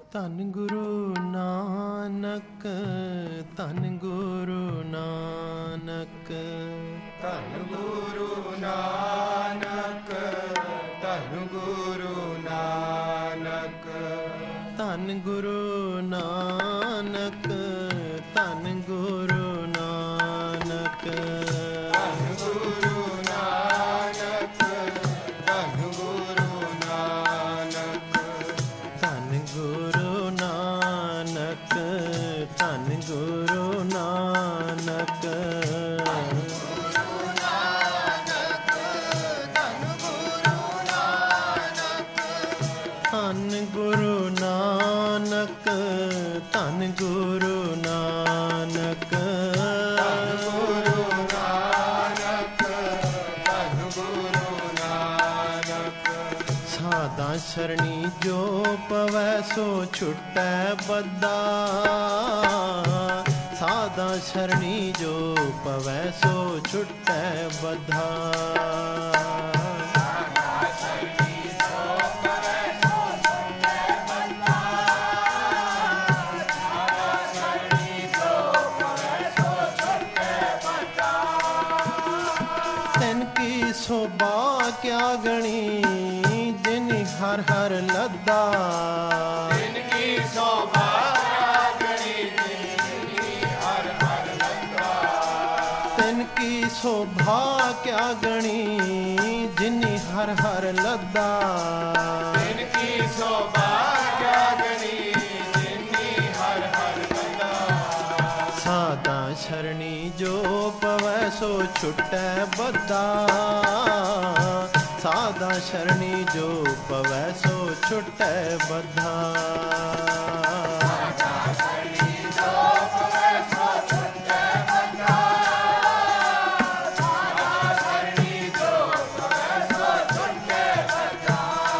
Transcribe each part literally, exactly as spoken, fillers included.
ਧੰਨ ਗੁਰੂ ਨਾਨਕ, ਧੰਨ ਗੁਰੂ ਨਾਨਕ, ਧੰਨ ਗੁਰੂ ਨਾਨਕ, ਧੰਨ ਗੁਰੂ ਨਾਨਕ, ਧੰਨ ਗੁਰੂ ਨਾਨਕ, ਧੰਨ ਗੁਰੂ ਨਾਨਕ, ਧੰਨ ਗੁਰੂ ਨਾਨਕ, ਧੰਨ ਗੁਰੂ ਨਾਨਕ, ਧੰਨ ਗੁਰੂ ਨਾਨਕ, ਧੰਨ ਗੁਰੂ ਨਾਨਕ, ਧੰਨ ਗੁਰੂ ਨਾਨਕ, ਧੰਨ ਗੁਰੂ ਨਾਨਕ, ਧੰਨ ਗੁਰੂ ਨਾਨਕ, ਧੰਨ ਗੁਰੂ ਨਾਨਕ, ਸਾਧਾ ਸਰਣੀ ਜੋ ਪਵੈ ਸੋ ਛੁਟੈ ਬੱਧਾ, ਸਾਧਾ ਸਰਣੀ ਜੋ ਪਵੈ ਸੋ ਛੁਟੈ ਬੱਧਾ, ਸੋਭਾ ਕਿਆ ਗਣੀ ਜਿਨ ਹਰ ਹਰ ਲੱਦਾ, ਜਿਨ ਕੀ ਸੋਭਾ ਕਿਆ ਗਣੀ ਜਿਨ ਹਰ ਹਰ ਲੱਦਾ, ਤਿਨ ਕੀ ਸੋਭਾ ਕਿਆ ਗਣੀ ਜਿਨ ਹਰ ਹਰ ਲੱਦਾ, ਤਿਨ ਕੀ ਸੋਭਾ ਕਿਆ ਗਣੀ ਜਿਨ ਹਰ ਹਰ ਲੱਦਾ, ਸਾਧਾ ਸਰਣੀ ਜੋ ਪਵੈ ਸੋ ਛੁਟੈ ਬੱਧਾ, ਸਾਧਾ ਸਰਣੀ ਜੋ ਪਵੈ ਸੋ ਛੁਟੈ ਬੱਧਾ, ਸਾਧਾ ਸਰਣੀ ਜੋ ਪਵੈ ਸੋ ਛੁਟੈ ਬੱਧਾ, ਸਾਧਾ ਸਰਣੀ ਜੋ ਪਵੈ ਸੋ ਛੁਟੈ ਬੱਧਾ,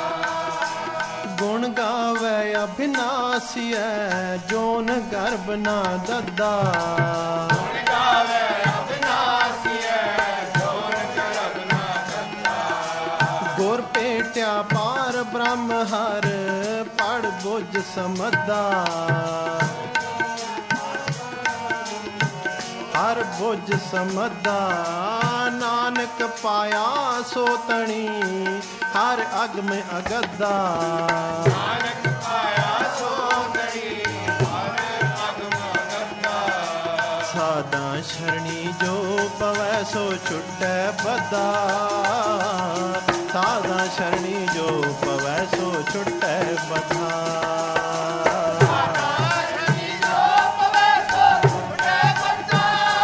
ਗੁਣ ਗਾਵੇ ਅਭਿਨਾਸੀਐ ਜੋਨ ਗਰਭ ਨਾ ਦੱਦਾ, ਗੁਣ ਗਾਵੇ ਅਬਿਨਾਸੀਐ ਜੋਨ ਗਰਭ ਨਾ ਦੱਦਾ, ਗੁਰ ਭੇਟਿਆ ਪਾਰ ਬ੍ਰਹਮ ਹਰ ਪੜ ਬੁਝ ਸਮੱਦਾ, ਹਰ ਬੁਝ ਸਮੱਦਾ, ਨਾਨਕ ਪਾਇਆ ਸੋ ਤਣੀ ਹਰ ਅਗਮ ਅਗੱਦਾ, ਨਾਨਕ ਪਾਇਆ ਸੋ ਤਣੀ ਹਰ ਅਗਮ ਅਗੱਦਾ, ਸਾਧਾ ਸਰਣੀ ਜੋ ਪਵੈ ਸੋ ਛੁਟੈ ਬੱਧਾ, ਸਾਧਾ ਸਰਣੀ ਜੋ ਪਵੈ ਸੋ ਛੁਟੈ ਬੱਧਾ, ਸਾਧਾ ਸਰਣੀ ਜੋ ਪਵੈ ਸੋ ਛੁਟੈ ਬੱਧਾ,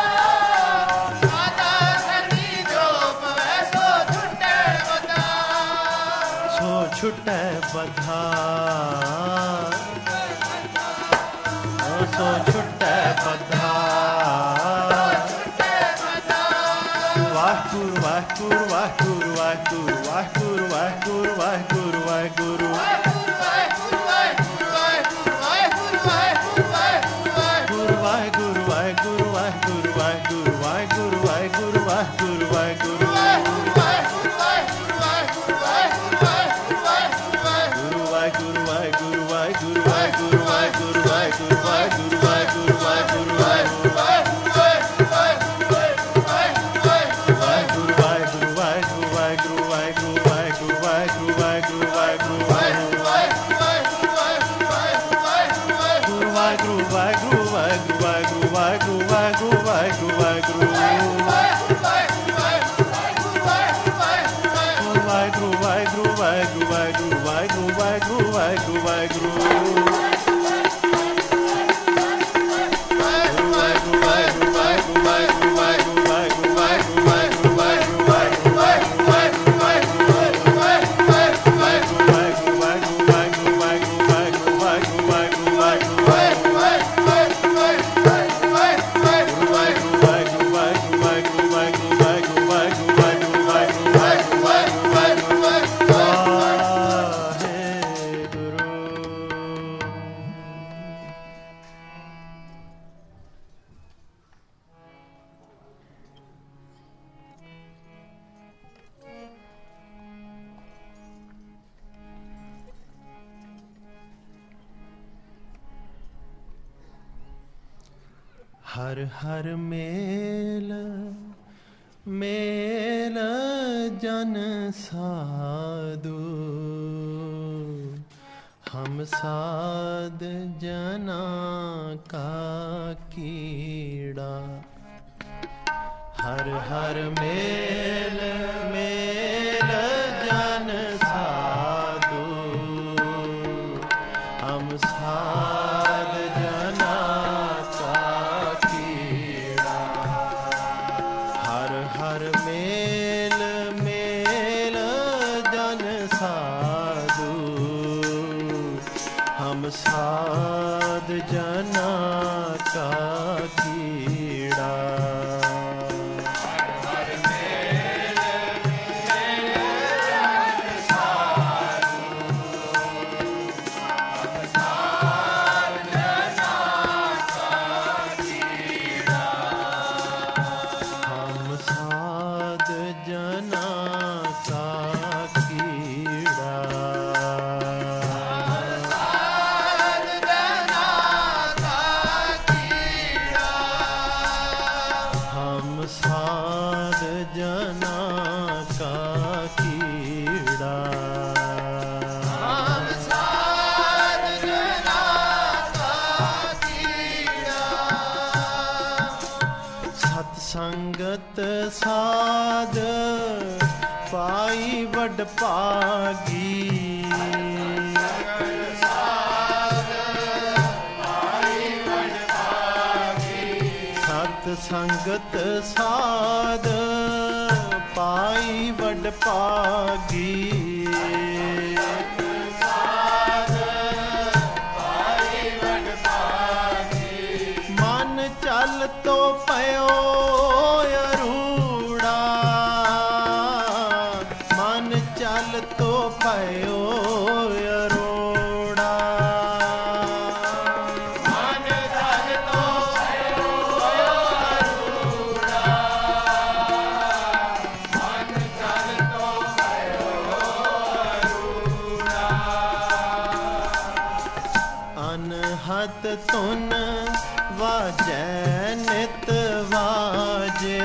ਸਾਧਾ ਸਰਣੀ ਜੋ ਪਵੈ ਸੋ ਛੁਟੈ ਬੱਧਾ, ਸੋ ਛੁਟੈ ਬੱਧਾ, ਸੋ ਛੁਟੈ ਬੱਧਾ, ਵਾਹਿਗੁਰੂ ਵਾਹਿਗੁਰੂ ਵਾਹਿਗੁਰੂ ਵਾਹਿਗੁਰੂ ਵਾਹਿਗੁਰੂ ਵਾਹਿਗੁਰੂ ਵਾਹਿਗੁਰੂ ਵਾਹਿਗੁਰੂ, ਵਾਹਿਗੁਰੂ ਵਾਹਿਗੁਰੂ ਵਾਹਿਗੁਰੂ ਵਾਹਿਗੁਰੂ ਵਾਹਿਗੁਰੂ ਵਾਹਿਗੁਰੂ ਵਾਹਿਗੁਰੂ ਵਾਹਿਗੁਰੂ, ਗੁਰੂ ਵਾਹਿਗੁਰੂ ਵਾਹਿਗੁਰੂ ਵਾਹਿਗੁਰੂ ਵਾਹਿਗੁਰੂ ਵਾਹਿਗੁਰੂ ਵਾਹਿਗੁਰੂ ਵਾਹਿਗੁਰੂ ਵਾਹਿਗੁਰੂ ਵਾਹਿਗੁਰੂ ਵਾਹਿਗੁਰੂ, हर हर मेल मेल जन साधु हम साध जना का कीड़ा। हर हर मेल मेल जन साधु हम साध जना का कीड़ा। हर हर मेल मेल जन साधु हम साध जना का कीड़ा। संगत साध पाई वड पागी। सत संगत साध पाई वड पागी। मन चल तो पयो चल तो पयो अरोड़ा। मन चल तो पयो अरोड़ा। मन चल तो पयो अरोड़ा। अनहद तुन वाजै नित वाजे।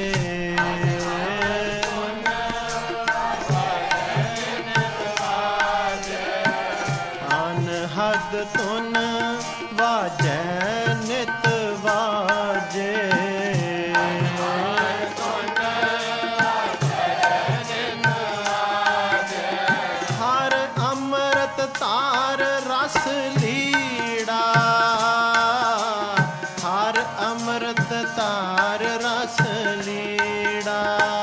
हद तुन वाजै नित वाजे। हर अमृत तार रस लीड़ा। हर अमृत तार रस लीड़ा।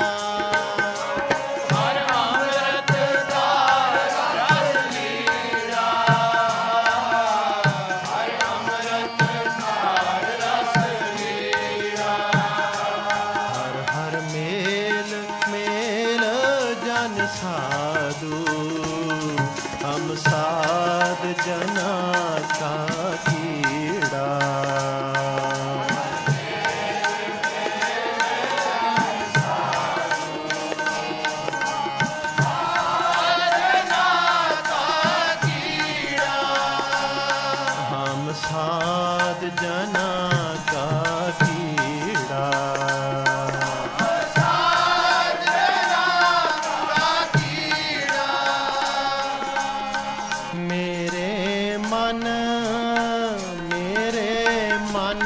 साधु हम साध जना का कीड़ा। हम साध जना का कीड़ा। मेरे मन मेरे मन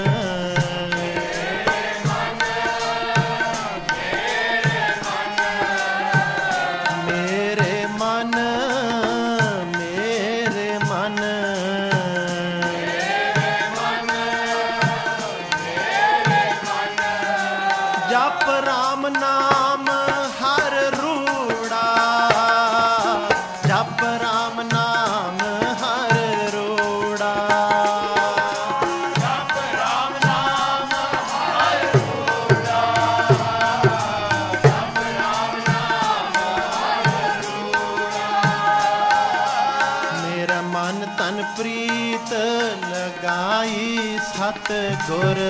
मेरे मन मेरे मन जप राम नाम हर रूड़ा। जप राम नाम हर रूड़ा। जप राम नाम हर रूड़ा। जप राम नाम हर रूड़ा। मेरा मन तन प्रीत लगाई सत गुर।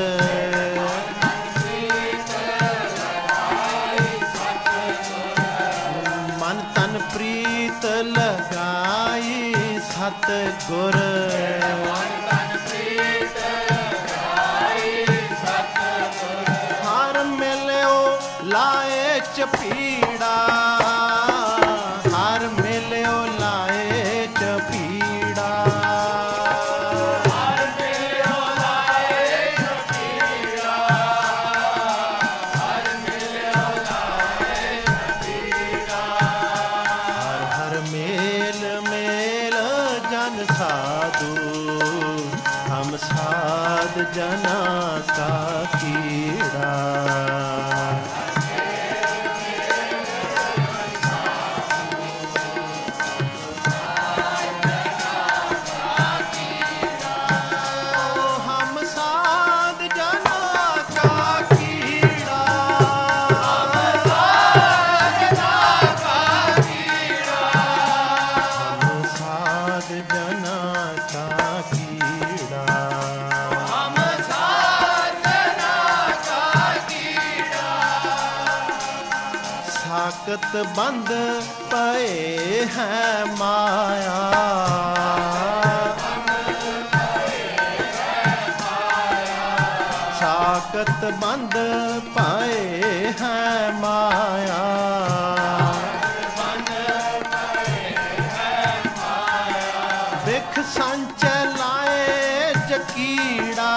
मन तन प्रीत लगाई सत गुर। मन तन प्रीत लगाई जन साधु हम साध जना का कीड़ा। साकत बंद पए हैं माया, साकत बंद पाए हैं माया, बिख संच लाए जकीड़ा,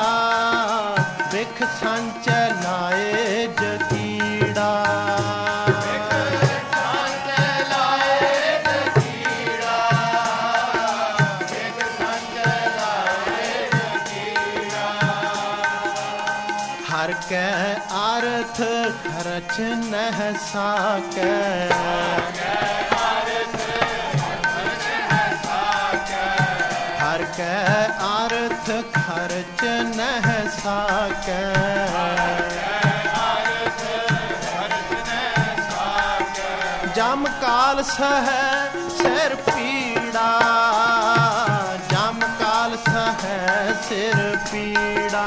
बिख संच लाए जकीड़ा। हर के अर्थ खर्च नह साकै, हर के अर्थ खर्च नह साकै, जम काल सह सिर पीड़ा, जम काल सह सिर पीड़ा।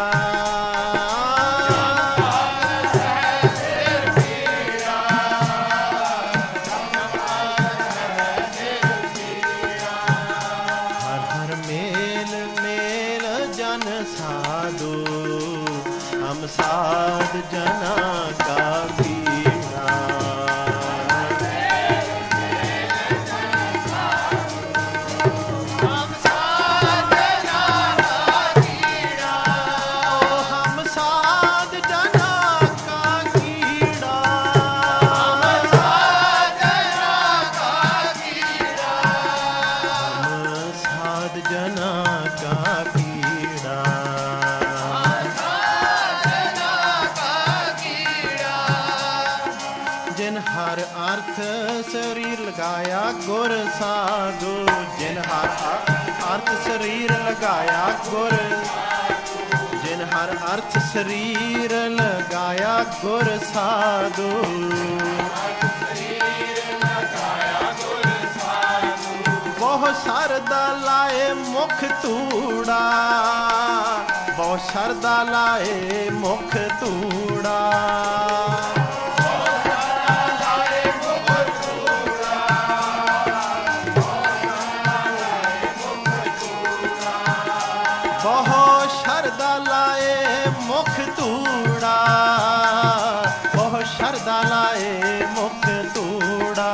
साध जना का कीड़ा, हम साध जना का कीड़ा, हम साध जना का कीड़ा, हम साध जना का कीड़ा, हम साध जना का कीड़ा। जिन हर अर्थ शरीर लगाया गुर साधु, जिन हर अर्थ शरीर लगाया गुर, जिन हर अर्थ शरीर लगाया गुर साधु, बहु सरदा लाए मुख तूड़ा, बहु सरदा लाए मुख तूड़ा। बहु शरदा लाए मुख तूड़ा, बहु शरदा लाए मुख तूड़ा।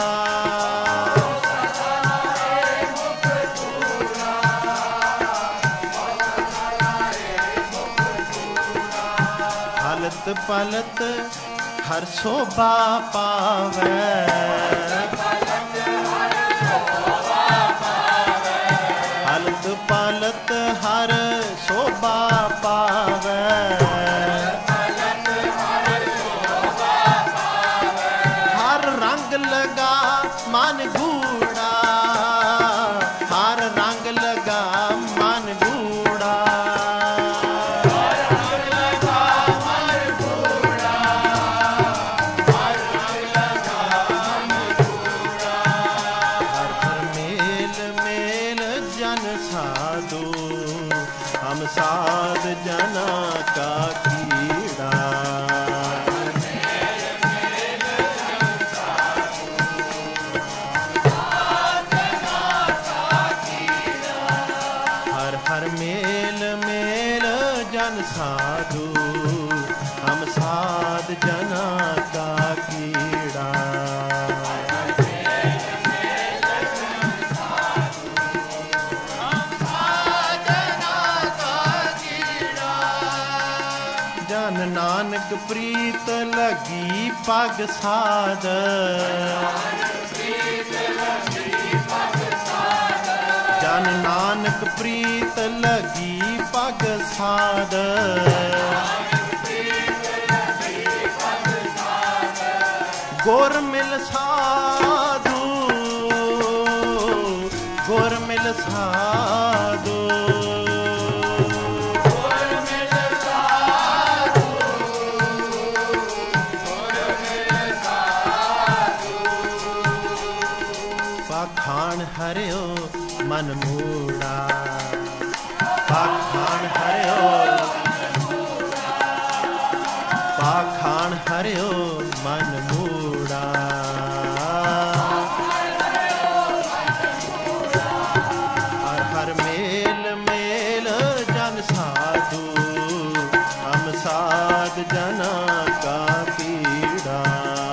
हलत पलत हर शोभा पावे, हलत पलत हर शोभा पावे, हर रंग लगा मन गूढ़ा, हर रंग लगा मन गूढ़ा। हम साध जना का कीड़ा, हर हर मेल मेल जन साधु, हम साध जना का कीड़ा। जन नानक प्रीत लगी पग साध, ਜਨ ਨਾਨਕ ਪ੍ਰੀਤ ਲਗੀ ਪਗ ਸਾਧ, ਗੁਰ ਮਿਲ ਸਾਧੂ, ਗੁਰ ਮਿਲ ਸਾਧੂ, ਗੁਰ ਮਿਲ ਸਾਧੂ, ਗੁਰ ਮਿਲ ਸਾਧੂ। ਪਾਖਾਣ ਹਰਿਓ ਮਨ ਮੂੜਾ, ਪਾਖਾਣ ਹਰਿਓ, ਪਾਖਾਣ ਹਰਿਓ ਮਨ ਮੂੜਾ, ਹਰ ਹਰ ਮੇਲ ਮੇਲ ਜਨ ਸਾਧੂ, ਹਮ ਸਾਧ ਜਨਾ ਕਾ ਕੀੜਾ।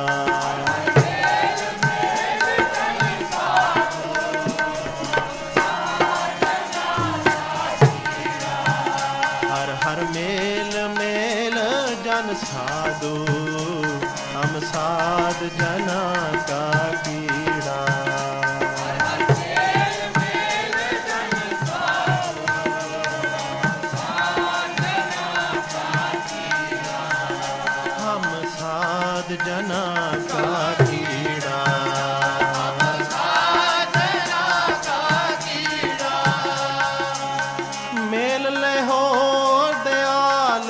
ਹਰ ਹਰ ਮੇਲ ਮੇਲ ਜਨ ਸਾਧੂ, ਹਮ ਸਾਧ ਜਨਾ ਕਾ ਕੀੜਾ। ਹਮ ਸਾਧ ਜਨਾ ਕਾ ਕੀੜਾ। ਮੇਲ ਲੈਹੋ ਦਿਆਲ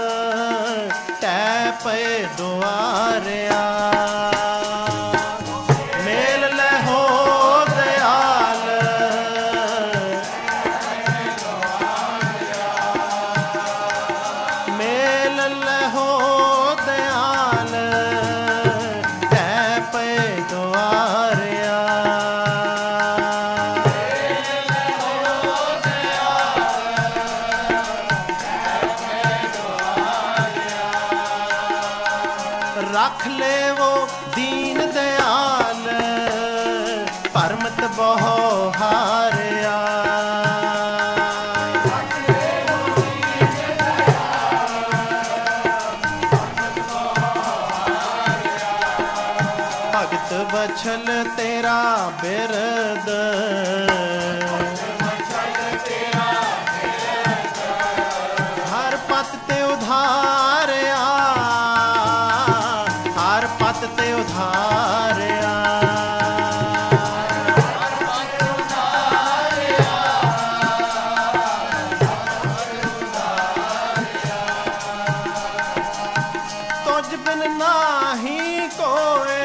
ਟੈ ਪਏ ਦੁਆਰਿਆ, ਮੇਲ ਲੈਹੋ ਦਿਆਲ ਮੇਲ ਲੈਹੋ ਦਿਆਲ ਟੈ ਪਏ ਦੁਆਰਿਆ। ਰੱਖ ਲੇਵੋ ਦੀਨ ਦਿਆਲ ਭਰਮਤ ਬਹੁ ਹਾਰਿਆ। ਭਗਤ ਬਛਲ ਤੇਰਾ ਬਿਰਦ, ਹਰ ਪਤ ਤੇ ਉਧਾਰਿਆ, ਹਰ ਪਤ ਤੇ ਉਧਾਰਿਆ। ਤੁਝ ਬਿਨ ਨਾਹੀ ਕੋਏ,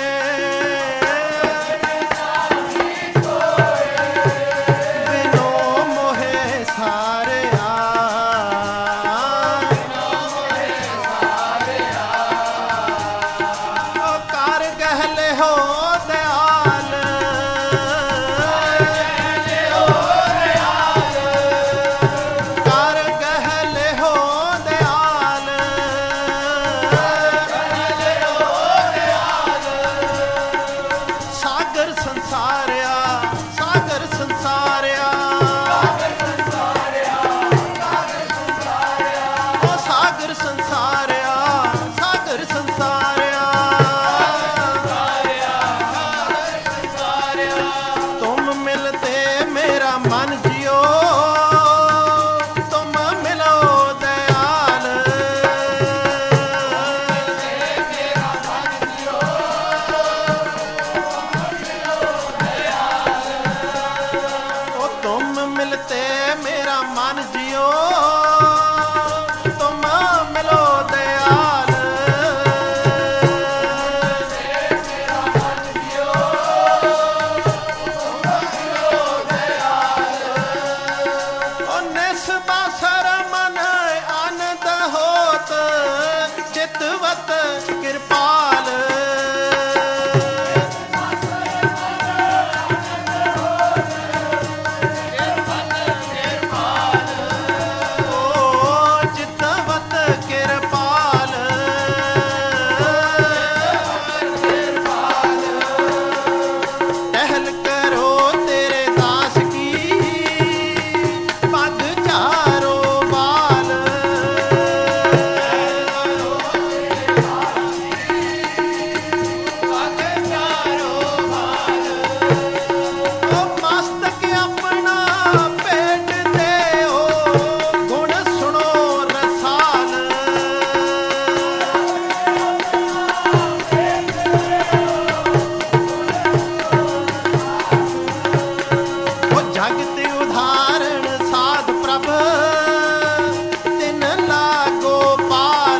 ਬਿਨੋ ਮੋਹਿ ਸਾਰਿਆ, ਓ ਕਰ ਗਹਿਲੇ ਹੋ ਦਿਆਲ, ਕਰ ਗਹਿਲੇ ਹੋ ਦਿਆਲ, ਸਾਗਰ ਸੰਸਾਰਿਆ, ਸਾਗਰ ਸੰਸਾਰਿਆ, ਓ ਸਾਗਰ ਸੰਸਾਰਿਆ, ਸਾਗਰ ਸੰਸਾਰਿਆ। ਤੁਮ ਮਿਲਤੇ ਮੇਰਾ ਮਨ ਜਿਓ, ਤੁਮ ਮਿਲੋ ਦਿਆਲ, ਓ ਤੁਮ ਮਿਲਤੇ ਮੇਰਾ ਮਨ ਜਿਓ, ਤੁਮ ਮਿਲੋ ਦਿਆਲ। ਓ ਨਿਸ ਬਾਸਰ ਮਨ ਆਨੰਦ ਹੋਤ, ਚਿਤਵਤ ਕਿਰਪਾਲ, ਓ ਚਿਤਵਤ ਕਿਰਪਾਲ। ਟਹਿਲ ਕਰੋ ਤੇਰੇ ਦਾਸ ਕੀ, ਪਗ ਚਾਰੋ ਬਾਲ, भगत उदाहरण साध प्रभ तिन लागो पाल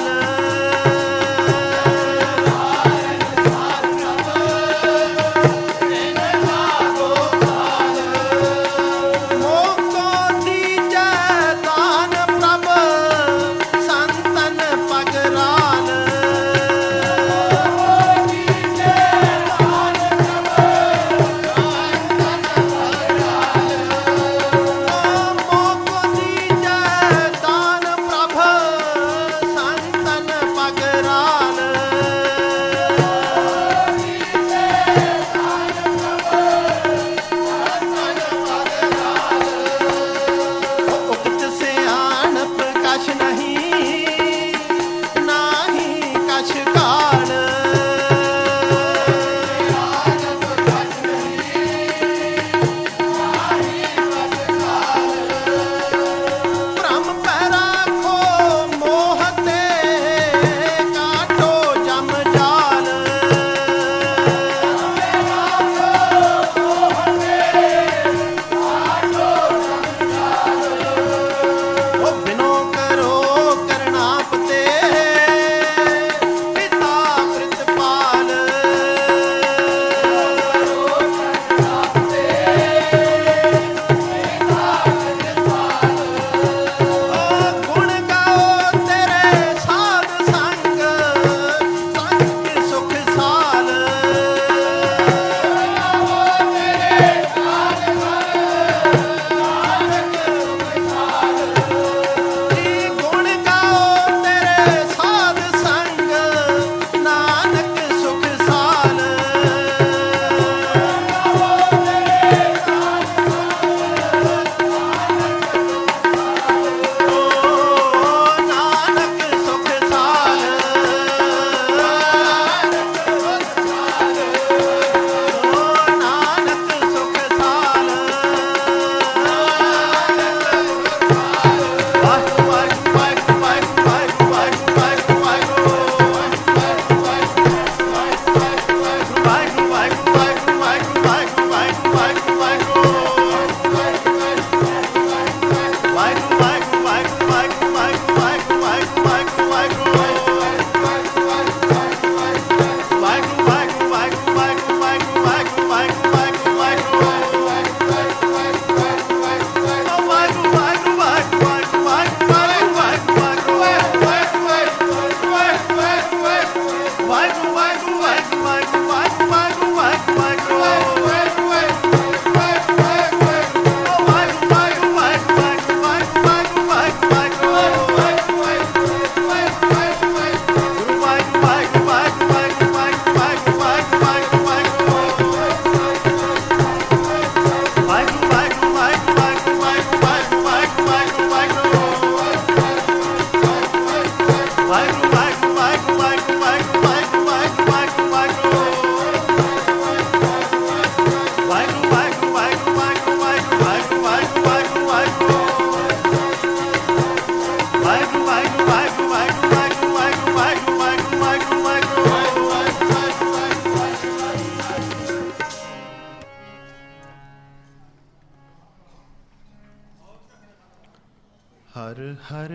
हर हर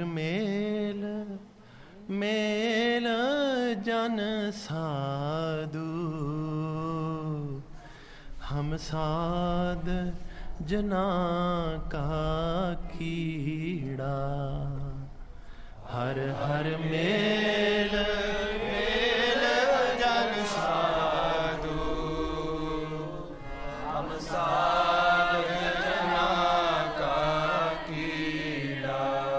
मेल मेल जन साधु हम साध जना का कीड़ा। हर हर मेल मेल जन साधु हम साध जना का कीड़ा।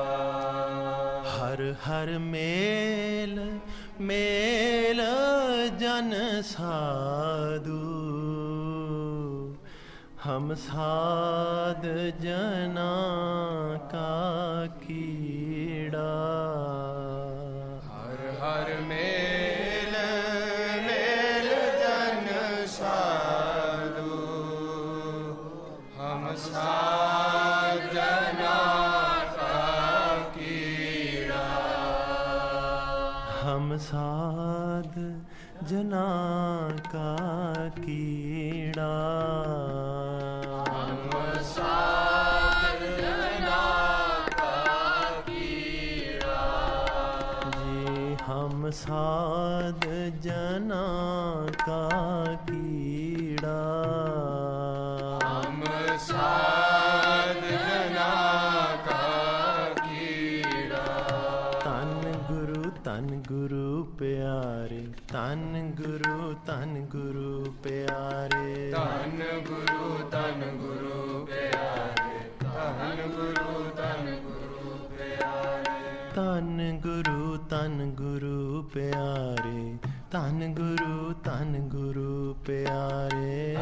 हर हर मेल मेल जन साधु हम साध जना का कीड़ा। हर हर मेल मेल जन साधु हम साध जना का कीड़ा। हम साध जना का कीड़ा। हम साध ਧੰਨ ਗੁਰੂ ਧੰਨ ਗੁਰੂ ਪਿਆਰੇ ਧੰਨ ਗੁਰੂ ਧੰਨ ਗੁਰੂ ਪਿਆਰੇ ਧੰਨ ਗੁਰੂ ਧੰਨ ਗੁਰੂ ਪਿਆਰੇ ਧੰਨ ਗੁਰੂ ਧੰਨ ਗੁਰੂ ਪਿਆਰੇ ਧੰਨ ਗੁਰੂ ਧੰਨ ਗੁਰੂ ਪਿਆਰੇ